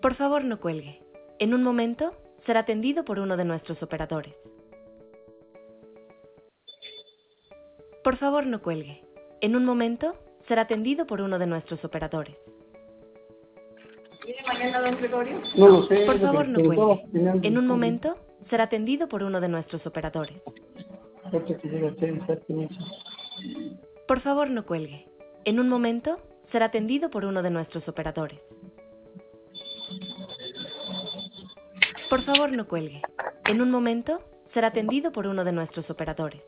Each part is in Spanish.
Por favor, no cuelgue. En un momento, será atendido por uno de nuestros operadores. Por favor, no cuelgue. En un momento, será atendido por uno de nuestros operadores. ¿Viene mañana don Gregorio? No lo sé. Por favor, no cuelgue. En un momento. momento, será atendido por uno de nuestros operadores. Por favor, no cuelgue. En un momento, será atendido por uno de nuestros operadores. Por favor, no cuelgue. En un momento, será atendido por uno de nuestros operadores.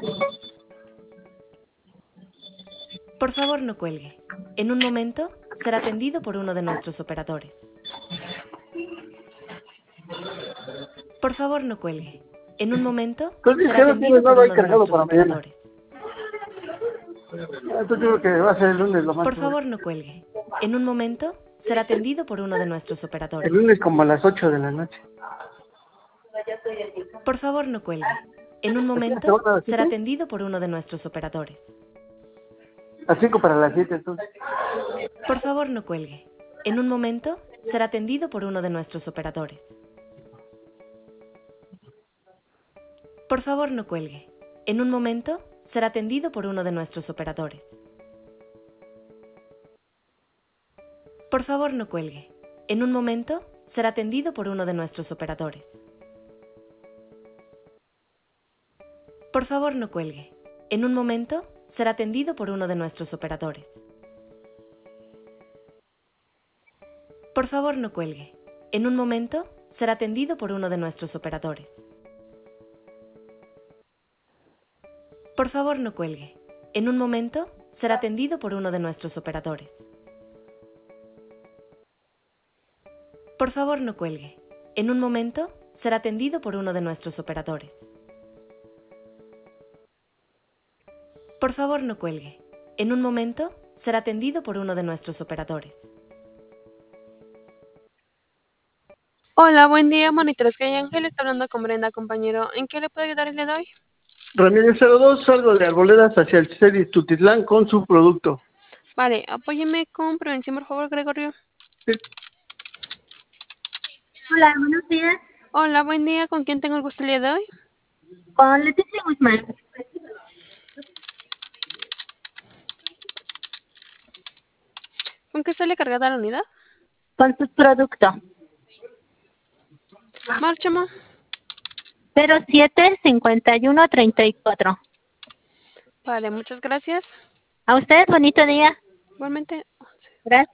Por favor, no cuelgue. En un momento, será atendido por uno de nuestros operadores. Por favor, no cuelgue. En un momento, será atendido por uno de nuestros operadores. Yo creo que va a ser el lunes lo más. Por favor, no cuelgue. En un momento, será atendido por uno de nuestros operadores. El lunes como a las 8 de la noche. Por favor, no cuelgue. En un momento, será atendido por uno de nuestros operadores. A 5 para las 7, entonces. Por favor, no cuelgue. En un momento, será atendido por uno de nuestros operadores. Por favor, no cuelgue. En un momento, será atendido por uno de nuestros operadores. Por favor, no cuelgue. En un momento, será atendido por uno de nuestros operadores. Por favor, no cuelgue. En un momento, será atendido por uno de nuestros operadores. Por favor, no cuelgue. En un momento, será atendido por uno de nuestros operadores. Por favor, no cuelgue. En un momento, será atendido por uno de nuestros operadores. Por favor, no cuelgue. En un momento, será atendido por uno de nuestros operadores. Por favor, no cuelgue. En un momento, será atendido por uno de nuestros operadores. Hola, buen día, Monitores Calle Ángel. Está hablando con Brenda, compañero. ¿En qué le puedo ayudar el día de hoy? Ramírez 02, salgo de Arboledas hacia el Celis Tutitlán con su producto. Vale, apóyeme con prevención, por favor, Gregorio. Sí. Hola, buenos días. Hola, buen día. ¿Con quién tengo el gusto el día de hoy? Con Leticia Guzmán. ¿Con qué sale cargada la unidad? Con su producto. Márchamo. 07-51-34. Vale, muchas gracias. A usted, bonito día. Igualmente. Gracias.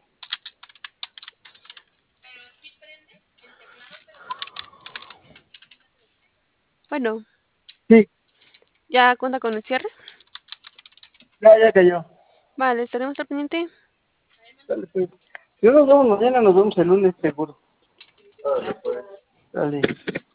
Bueno. Sí. ¿Ya cuenta con el cierre? Ya cayó. Vale, estaremos al pendiente. Dale, pues. Si no nos vemos mañana, nos vemos el lunes seguro. Dale.